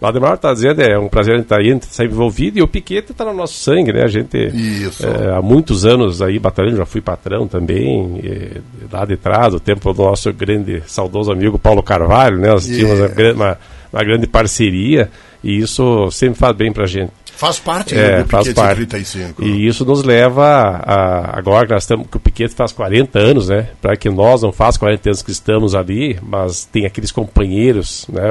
O Ademar está dizendo, é um prazer estar aí, estar envolvido, e o piquete está no nosso sangue, né? A gente, há muitos anos aí batalhando, já fui patrão também, lá de trás, o tempo do nosso grande, saudoso amigo Paulo Carvalho, né? Nós tínhamos uma grande parceria, e isso sempre faz bem pra gente. Faz parte do Piquete 35. E isso nos leva agora que nós estamos, que o Piquete faz 40 anos, né? Para que nós não faz 40 anos que estamos ali, mas tem aqueles companheiros, né?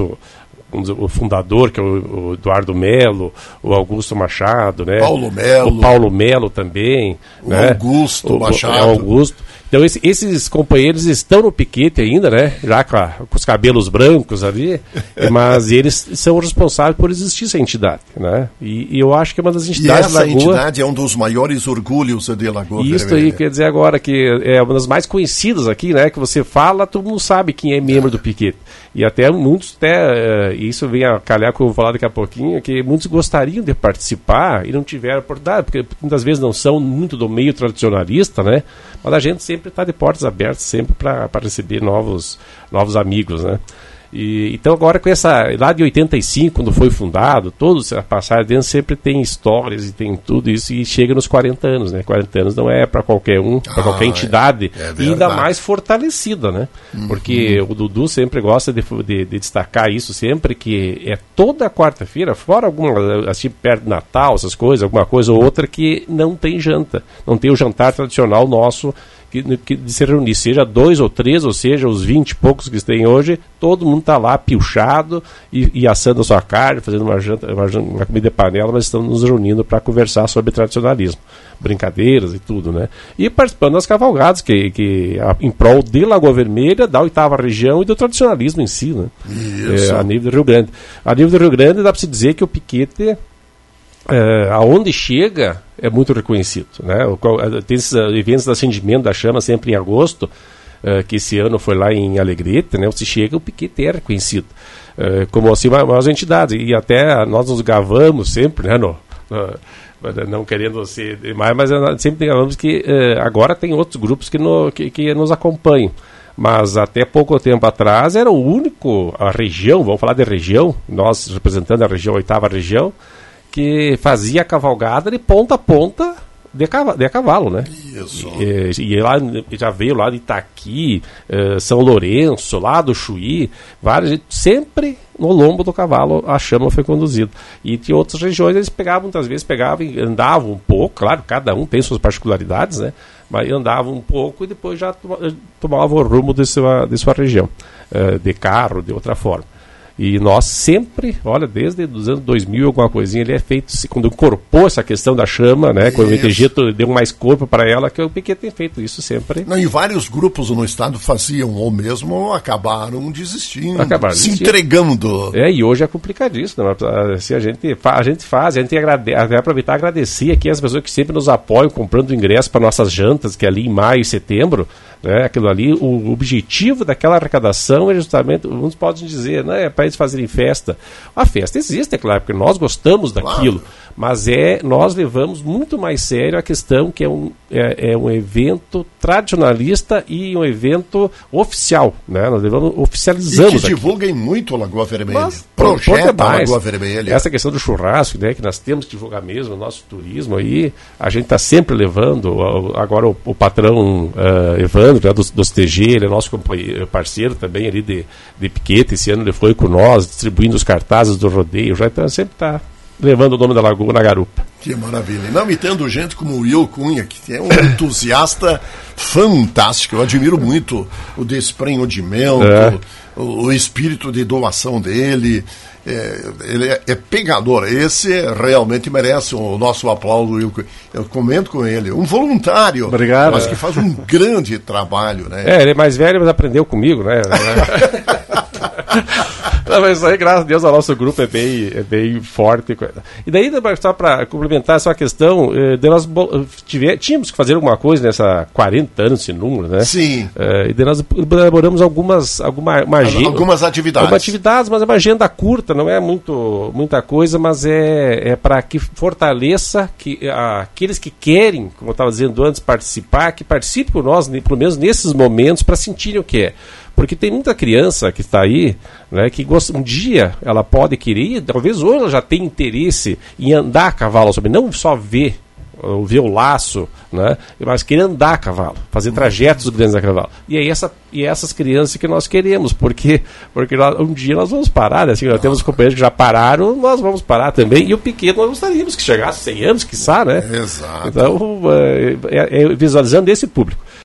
O fundador, que é o Eduardo Melo, o Augusto Machado, né? O Paulo Melo também. O né? Augusto Machado. Augusto. Então esses companheiros estão no piquete ainda, né? Já com os cabelos brancos ali, mas eles são responsáveis por existir essa entidade, né? E eu acho que é uma das entidades da Lagoa. E essa entidade é um dos maiores orgulhos de Lagoa Vermelha. Isso aí quer dizer agora que é uma das mais conhecidas aqui, né? Que você fala, todo mundo sabe quem é membro do piquete. E até muitos, isso vem a calhar que eu vou falar daqui a pouquinho, que muitos gostariam de participar e não tiveram oportunidade, porque muitas vezes não são muito do meio tradicionalista, né? Mas a gente sempre está de portas abertas, sempre para receber novos amigos, né? Então agora com lá de 85, quando foi fundado, todos a passagem dentro sempre tem histórias e tem tudo isso, e chega nos 40 anos, né? 40 anos não é para qualquer para qualquer entidade, e ainda mais fortalecida, né? Porque o Dudu sempre gosta de destacar isso sempre, que é toda quarta-feira, fora alguma, assim, perto do Natal, essas coisas, alguma coisa ou outra, que não tem janta, não tem o jantar tradicional nosso, de se reunir, seja 2 ou 3, ou seja, os 20 e poucos que tem hoje, todo mundo está lá pilchado e assando a sua carne, fazendo uma comida de panela, mas estamos nos reunindo para conversar sobre tradicionalismo, brincadeiras e tudo, né? E participando das cavalgadas, que em prol de Lagoa Vermelha, da 8ª região e do tradicionalismo em si, né? A nível do Rio Grande. A nível do Rio Grande, dá para se dizer que o piquete, aonde chega, é muito reconhecido, né? Tem esses eventos de acendimento da chama sempre em agosto, que esse ano foi lá em Alegrete, né? Você chega, o piquete é reconhecido, como assim as entidades, e até nós nos gravamos sempre, né? Não querendo ser demais, mas sempre gravamos que agora tem outros grupos que nos acompanham. Mas até pouco tempo atrás era o único, a região, vamos falar de região, nós representando a região, 8ª região, que fazia a cavalgada de ponta a ponta de cavalo, né? Isso. E lá, já veio lá de Itaqui, São Lourenço, lá do Chuí, várias, sempre no lombo do cavalo a chama foi conduzida. E tinha outras regiões, eles muitas vezes e andavam um pouco, claro, cada um tem suas particularidades, né? Mas andavam um pouco e depois já tomavam o rumo de sua região, de carro, de outra forma. E nós sempre, olha, desde os anos 2000, alguma coisinha, ele é feito, quando incorporou essa questão da chama, né? Quando o MTG deu mais corpo para ela, que o Piquete tem feito isso sempre. Não, e vários grupos no estado faziam, ou mesmo acabaram desistindo, se entregando. E hoje é complicadíssimo, né? Assim, a gente faz, a gente vai aproveitar e agradecer aqui as pessoas que sempre nos apoiam, comprando ingresso para nossas jantas, que é ali em maio e setembro, né? Aquilo ali, o objetivo daquela arrecadação é justamente, uns podem dizer, né? Para eles fazerem festa. A festa existe, é claro, porque nós gostamos daquilo, mas nós levamos muito mais sério a questão que é um evento tradicionalista e um evento oficial, né? Nós oficializamos. E que divulguem muito a Lagoa Vermelha. Projeta a Lagoa Vermelha. Essa questão do churrasco, né, que nós temos que divulgar mesmo, o nosso turismo aí, a gente está sempre levando, agora o patrão Evandro, né, dos TG, ele é nosso parceiro também ali de piquete, esse ano ele foi com nós, distribuindo os cartazes do rodeio, já sempre está levando o nome da Lagoa na garupa. Que maravilha. E não me tendo gente como o Will Cunha, que é um entusiasta fantástico. Eu admiro muito o desprendimento, o espírito de doação dele. Ele é pegador. Esse realmente merece o nosso aplauso, Will Cunha. Eu comento com ele. Um voluntário. Obrigado. Mas que faz um grande trabalho, né? Ele é mais velho, mas aprendeu comigo, né? Não, mas isso aí, graças a Deus, o nosso grupo é bem forte. E daí, só para complementar essa questão, nós tínhamos que fazer alguma coisa nessa 40 anos, esse número, né? Sim. E daí nós elaboramos algumas atividades, mas é uma agenda curta, não é muita coisa, mas é para que fortaleça aqueles que querem, como eu estava dizendo antes, participar, que participem com nós, pelo menos nesses momentos, para sentirem o que é. Porque tem muita criança que está aí, né, que um dia ela pode querer, talvez hoje ela já tenha interesse em andar a cavalo, não só ver o laço, né, mas querer andar a cavalo, fazer trajetos grandes a cavalo. E é essas crianças que nós queremos, porque um dia nós vamos parar, né? Assim, nós temos companheiros que já pararam, nós vamos parar também, e o pequeno nós gostaríamos que chegasse 100 anos, quiçá, né? Exato. Então, visualizando esse público.